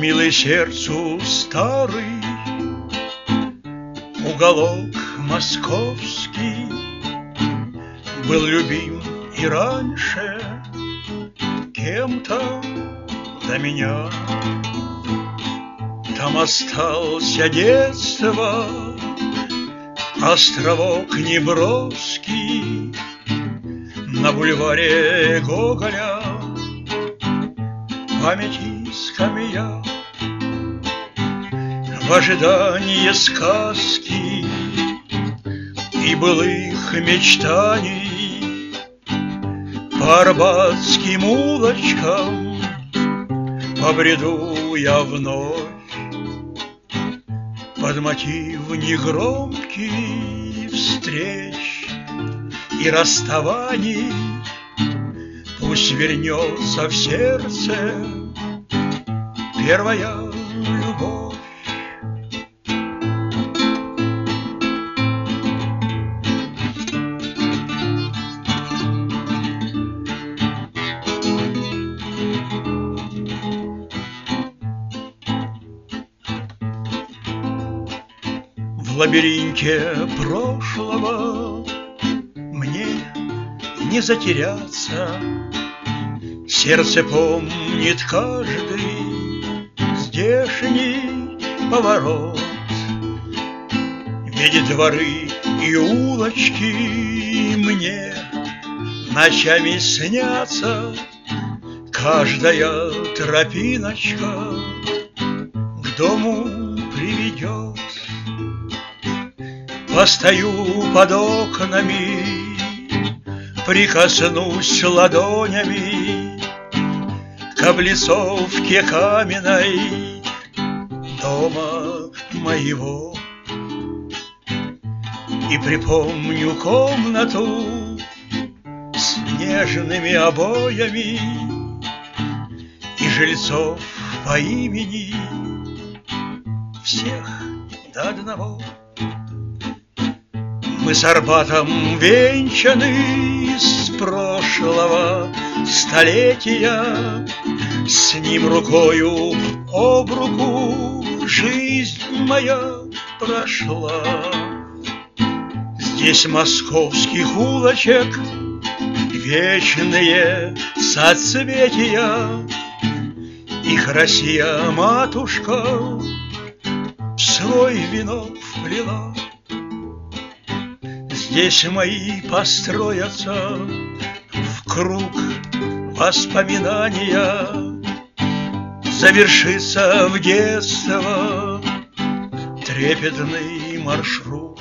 милый сердцу старый уголок московский был любим и раньше кем-то до меня. Там остался детство, островок неброский на бульваре Гоголя, памяти скамья, в ожидании сказки и былых мечтаний. По арбатским улочкам побреду я вновь под мотив негромких встреч и расставаний. Пусть вернется в сердце первая любовь. В лабиринте прошлого мне не затеряться. Сердце помнит каждый здешний поворот. Ведь дворы и улочки мне ночами снятся. Каждая тропиночка к дому приведет. Постою под окнами, прикоснусь ладонями к облицовке каменной дома моего и припомню комнату с нежными обоями и жильцов по имени всех до одного. Мы с Арбатом венчаны с прошлого столетия, с ним рукою об руку жизнь моя прошла. Здесь московских улочек вечные соцветия, их Россия-матушка в свой венок вплела. Здесь мои построятся в круг воспоминания, завершится в детство трепетный маршрут.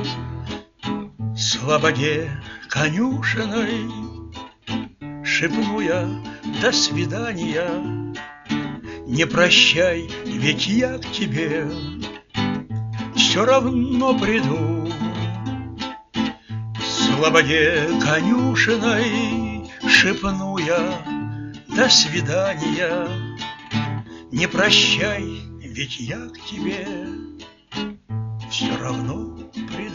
Слободе конюшиной шепну я до свидания. Не прощай, ведь я к тебе все равно приду. В слободе конюшиной шепну я до свидания. Не прощай, ведь я к тебе все равно приду.